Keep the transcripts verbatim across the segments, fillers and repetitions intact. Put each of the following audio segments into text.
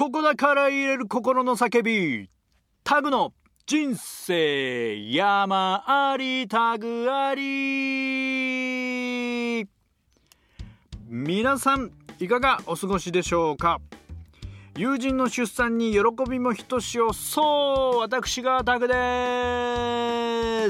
ここだから言える心の叫び、タグの人生山ありタグあり。皆さんいかがお過ごしでしょうか。友人の出産に喜びもひとしお、そう私がタグです。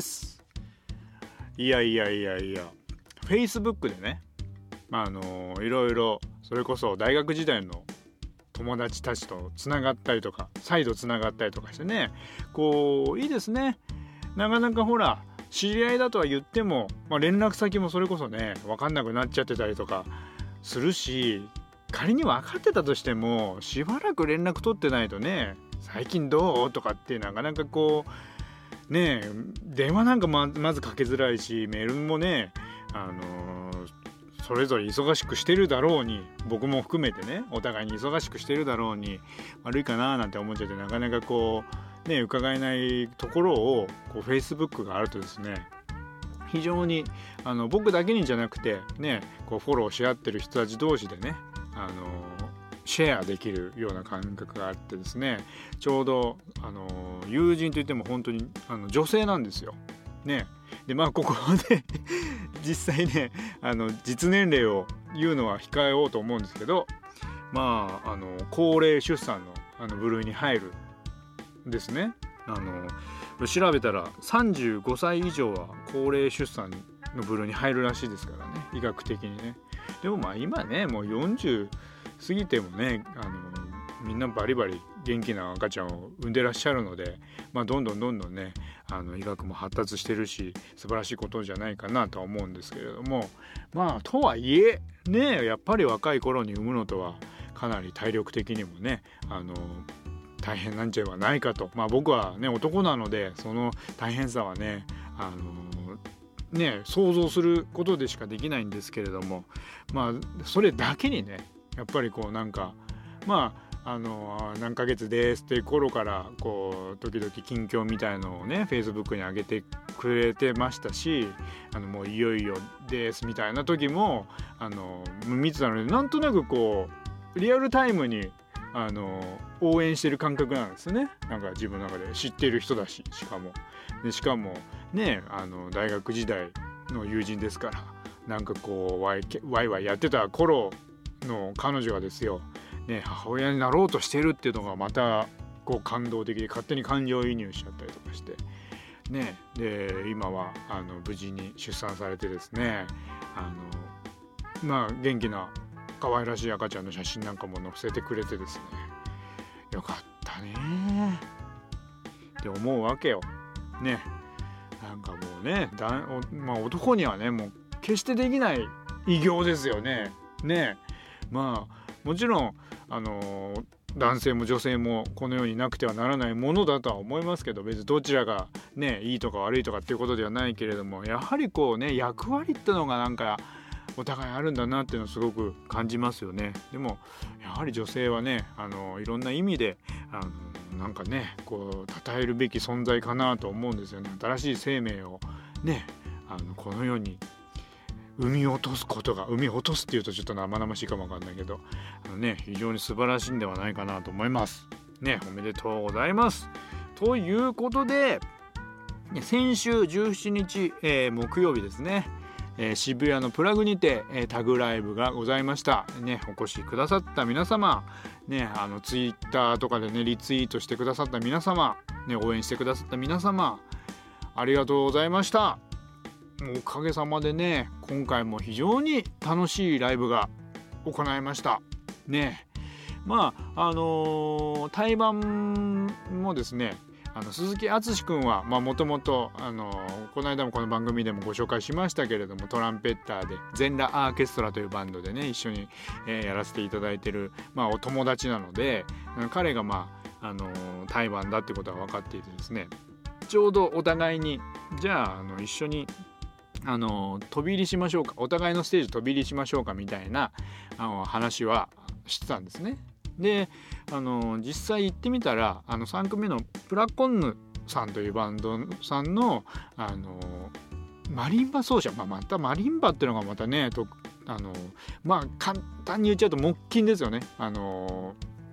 いやいやいやいや、 Facebook でね、まああのいろいろそれこそ大学時代の友達たちとつながったりとか、再度つながったりとかしてね、こういいですね。なかなかほら知り合いだとは言っても、まあ、連絡先もそれこそね分かんなくなっちゃってたりとかするし、仮に分かってたとしてもしばらく連絡取ってないとね、最近どうとかってなかなかこうね、電話なんか ま, まずかけづらいし、メールもね、あのー、それぞれ忙しくしてるだろうに、僕も含めてねお互いに忙しくしてるだろうに、悪いかななんて思っちゃって、なかなかこうね伺えないところをこう Facebook があるとですね、非常にあの僕だけにじゃなくてね、こうフォローし合ってる人たち同士でね、あのシェアできるような感覚があってですね、ちょうどあの友人といっても本当にあの女性なんですよね。でまあここで実際ね、あの実年齢を言うのは控えようと思うんですけど、まああの高齢出産のあの部類に入るんですね。あの調べたらさんじゅうごさい以上は高齢出産の部類に入るらしいですからね、医学的にね。でもまあ今ねもうよんじゅう過ぎてもね、あのみんなバリバリ元気な赤ちゃんを産んでらっしゃるので、まあ、どんどんどんどんねあの医学も発達してるし素晴らしいことじゃないかなとは思うんですけれども、まあとはいえね、やっぱり若い頃に産むのとはかなり体力的にもねあの大変なんじゃないかと。まあ僕はね男なのでその大変さはねあのね想像することでしかできないんですけれども、まあそれだけにねやっぱりこうなんかまああの何ヶ月ですっていう頃からこう時々近況みたいのをね Facebook に上げてくれてましたし、あのもういよいよですみたいな時もあの見てたので、なんとなくこうリアルタイムにあの応援してる感覚なんですね。なんか自分の中で知っている人だし、しかもでしかもねあの大学時代の友人ですから、なんかこうワイワイワイやってた頃の彼女がですよ、ね、母親になろうとしてるっていうのがまたこう感動的で、勝手に感情移入しちゃったりとかしてね。で今はあの無事に出産されてですね、あのまあ元気な可愛らしい赤ちゃんの写真なんかも載せてくれてですね、よかったねって思うわけよね。なんかもうねだ、まあ、男にはねもう決してできない偉業ですよね。ねまあもちろんあの男性も女性もこの世になくてはならないものだとは思いますけど、別にどちらがねいいとか悪いとかっていうことではないけれども、やはりこうね役割ってのがなんかお互いあるんだなっていうのをすごく感じますよね。でもやはり女性はねあのいろんな意味であのなんかねこう称えるべき存在かなと思うんですよね。新しい生命をねあのこの世に産み落とすことが、産み落とすっていうとちょっと生々しいかもわかんないけど、あのね非常に素晴らしいんではないかなと思いますね。おめでとうございます。ということで先週じゅうしちにち、えー、木曜日ですね、えー、渋谷のプラグにて、えー、タグライブがございましたね。お越しくださった皆様ね、あのツイッターとかでねリツイートしてくださった皆様ね、応援してくださった皆様ありがとうございました。おかげさまでね今回も非常に楽しいライブが行えましたね。まああのー、対バンもですね、あの鈴木敦くんはもともとこの間もこの番組でもご紹介しましたけれども、トランペッターで全裸アーケストラというバンドでね一緒に、えー、やらせていただいてる、まあ、お友達なので、彼がまあ、あのー、対バンだってことは分かっていてですね、ちょうどお互いにじゃあ、あの一緒にあの飛び入りしましょうか、お互いのステージ飛び入りしましょうかみたいなあの話はしてたんですね。であの実際行ってみたらあのさんくめのプラコンヌさんというバンドさんのあのマリンバ奏者、まあ、またマリンバっていうのがまたねとあのまあ簡単に言っちゃうと木琴ですよね。あの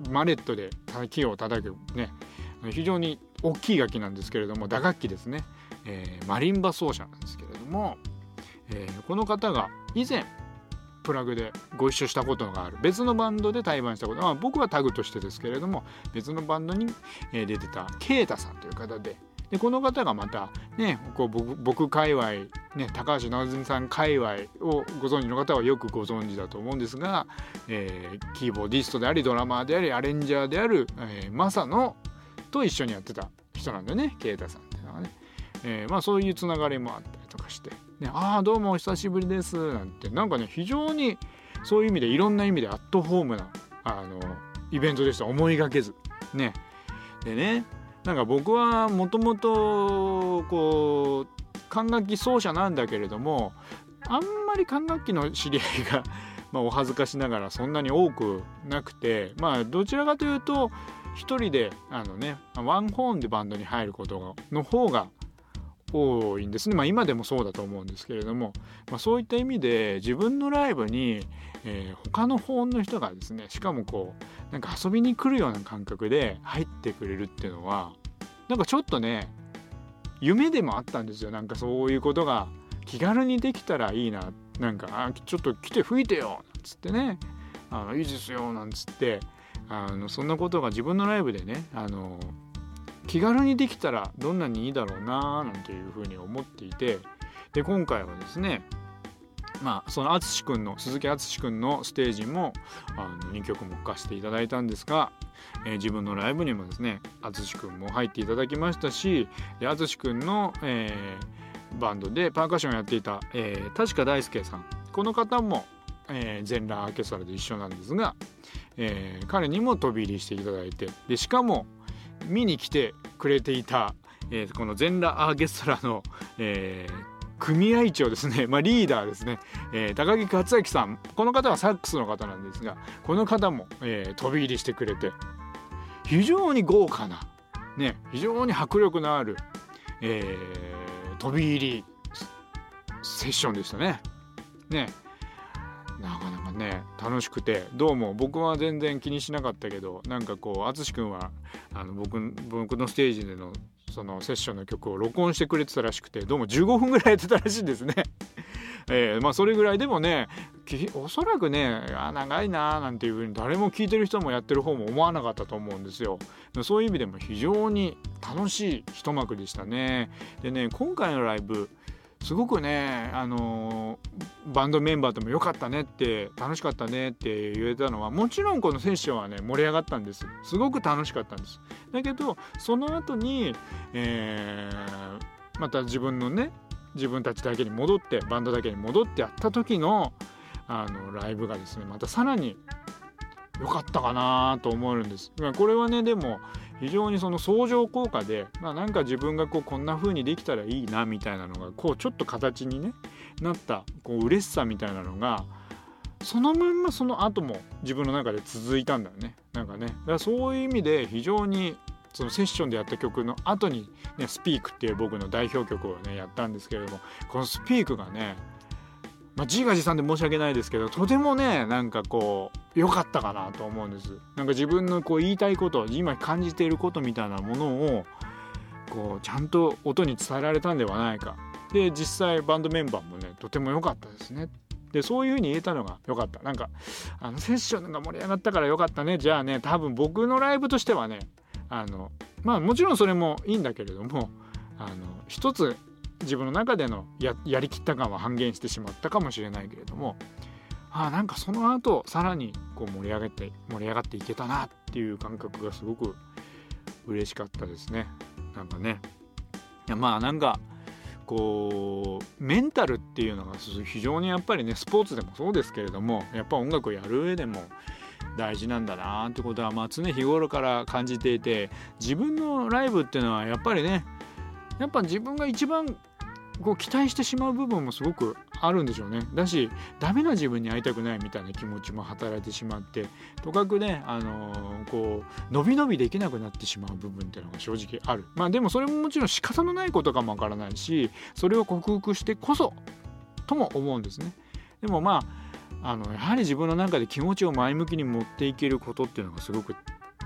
マレットで木を叩くね、非常に大きい楽器なんですけれども、打楽器ですね、えー、マリンバ奏者なんですけれども、えー、この方が以前プラグでご一緒したことがある別のバンドで対バンしたこと、まあ、僕はタグとしてですけれども別のバンドに出てたケイタさんという方で、でこの方がまたねこう 僕, 僕界隈、ね、高橋直純さん界隈をご存知の方はよくご存知だと思うんですが、えー、キーボーディストでありドラマーでありアレンジャーである、えー、マサノと一緒にやってた人なんだよね、ケイタさんっていうのはね、えーまあ、そういうつながりもあったりとかして、ね、ああどうもお久しぶりですなんて、なんかね非常にそういう意味でいろんな意味でアットホームなあのイベントでした。思いがけずね。でね、なんか僕はもともとこう管楽器奏者なんだけれども、あんまり管楽器の知り合いがまあお恥ずかしながらそんなに多くなくて、まあどちらかというと一人であのねワンホーンでバンドに入ることの方が多いんですね。まあ今でもそうだと思うんですけれども、まあ、そういった意味で自分のライブに、えー、他のホーンの人がですね、しかもこうなんか遊びに来るような感覚で入ってくれるっていうのはなんかちょっとね夢でもあったんですよ。なんかそういうことが気軽にできたらいいな、なんかあちょっと来て吹いてよなんつってね、あのいいですよなんつってあのそんなことが自分のライブでねあの気軽にできたらどんなにいいだろうななんていうふうに思っていて、で今回はですねまあその淳くんの鈴木淳くんのステージもあのにきょくも吹かせていただいたんですが、えー、自分のライブにもですね淳くんも入っていただきましたし、淳くんの、えー、バンドでパーカッションをやっていた、えー、確か大輔さん、この方も、えー、全裸アーケストラで一緒なんですが、えー、彼にも飛び入りしていただいて、でしかも見に来てくれていた、えー、この全裸アーケストラの、えー、組合長ですね、まあ、リーダーですね、えー、高木克明さん、この方はサックスの方なんですが、この方も、えー、飛び入りしてくれて非常に豪華な、ね、非常に迫力のある、えー、飛び入りセッションでしたね。ね、なかなかね楽しくて、どうも僕は全然気にしなかったけど、なんかこう淳くんはあの 僕, 僕のステージでのそのセッションの曲を録音してくれてたらしくて、どうもじゅうごふんぐらいやってたらしいんですねえー、まあそれぐらいでもねおそらくねあ長いななんていう風に誰も聞いてる人もやってる方も思わなかったと思うんですよ。そういう意味でも非常に楽しい一幕でしたね。でね今回のライブすごくね、あのー、バンドメンバーとも良かったねって楽しかったねって言えたのは、もちろんこのセッションはね盛り上がったんです。すごく楽しかったんです。だけどその後に、えー、また自分のね自分たちだけに戻ってバンドだけに戻ってやった時のあのライブがですねまたさらに良かったかなと思うんです。これはねでも非常にその相乗効果で、まあ、なんか自分がこうこんな風にできたらいいなみたいなのがこうちょっと形に、ね、なったこう嬉しさみたいなのがそのまんまその後も自分の中で続いたんだよね。なんかねだからそういう意味で非常にそのセッションでやった曲の後に、ね、スピークっていう僕の代表曲をねやったんですけれども、このスピークがねまあ、自画自賛で申し訳ないですけどとてもねなんかこう良かったかなと思うんです。なんか自分のこう言いたいこと今感じていることみたいなものをこうちゃんと音に伝えられたんではないか。で実際バンドメンバーもねとても良かったですね。でそういう風に言えたのが良かった。なんかあのセッションが盛り上がったから良かったね。じゃあね多分僕のライブとしてはねあのまあもちろんそれもいいんだけれどもあの一つ自分の中での や, やりきった感は半減してしまったかもしれないけれども、あなんかその後さらにこう盛り上げて盛り上がっていけたなっていう感覚がすごく嬉しかったですね。なんかねいやまあなんかこうメンタルっていうのが非常にやっぱりねスポーツでもそうですけれどもやっぱ音楽をやる上でも大事なんだなってことはまあ常日頃から感じていて、自分のライブっていうのはやっぱりねやっぱ自分が一番こう期待してしまう部分もすごくあるんでしょうね。だしダメな自分に会いたくないみたいな気持ちも働いてしまってとかくね、あのー、こう伸び伸びできなくなってしまう部分っていうのが正直ある。まあでもそれももちろん仕方のないことかもわからないしそれを克服してこそとも思うんですね。でもまああのやはり自分の中で気持ちを前向きに持っていけることっていうのがすごく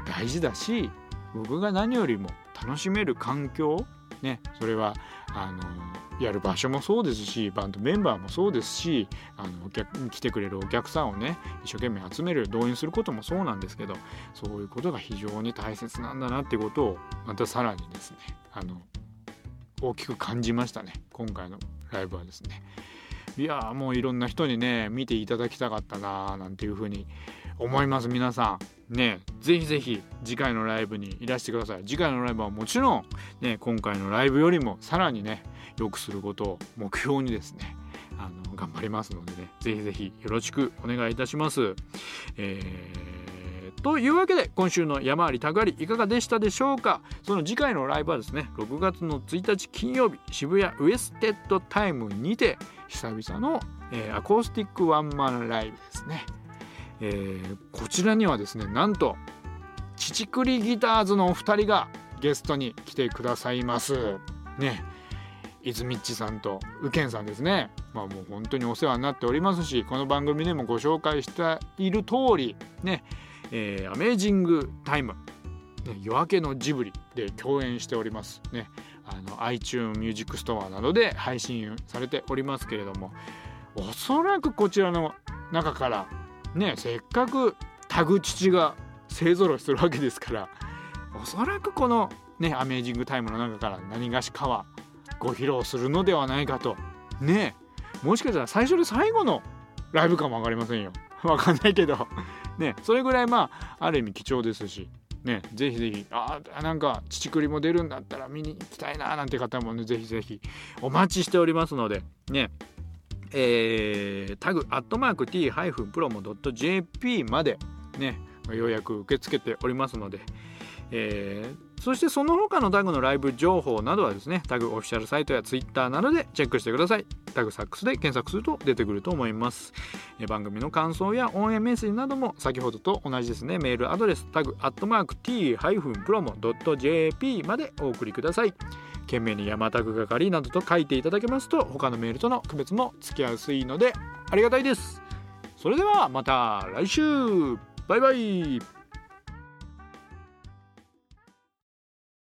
大事だし、僕が何よりも楽しめる環境ね、それはあのやる場所もそうですし、バンドメンバーもそうですし、あのお客来てくれるお客さんをね一生懸命集める、動員することもそうなんですけど、そういうことが非常に大切なんだなっていうことをまたさらにですね、あの大きく感じましたね、今回のライブはですね。いやもういろんな人にね見ていただきたかったななんていうふうに思います。皆さんね、ぜひぜひ次回のライブにいらしてください。次回のライブはもちろんね、今回のライブよりもさらにね良くすることを目標にですね、あの頑張りますのでね、ぜひぜひよろしくお願いいたします。えー、というわけで今週の山あり谷ありいかがでしたでしょうか。その次回のライブはですね、ろくがつのついたち金曜日、渋谷ウエステッドタイムにて久々の、えー、アコースティックワンマンライブですね。えー、こちらにはですね、なんとチチクリギターズのお二人がゲストに来てくださいますね。イズミッチさんとウケンさんですね。まあもう本当にお世話になっておりますし、この番組でもご紹介している通りね、えー、アメージングタイム、ね、夜明けのジブリで共演しておりますね。あの iTunes ミュージックストアなどで配信されておりますけれども、おそらくこちらの中からね、せっかくタグ父が勢ぞろいするわけですから、おそらくこのねアメージングタイムの中から何がしかはご披露するのではないかとね。もしかしたら最初で最後のライブかも分かりませんよ、分かんないけどね、それぐらいまあある意味貴重ですしね、ぜひぜひ、あなんかチチクリも出るんだったら見に行きたいななんて方もね、ぜひぜひお待ちしておりますのでね、えー、タグアットマーク ティー プロモ ドット ジェーピー までね予約受け付けておりますので、えー、そしてその他のタグのライブ情報などはですね、タグオフィシャルサイトやツイッターなどでチェックしてください。タグサックスで検索すると出てくると思います。えー、番組の感想や応援メッセージなども先ほどと同じですね、メールアドレスタグアットマーク ティー プロモ ドット ジェーピー までお送りください。懸命に山タグ係などと書いていただけますと、他のメールとの区別もつきやすいのでありがたいです。それではまた来週、バイバイ。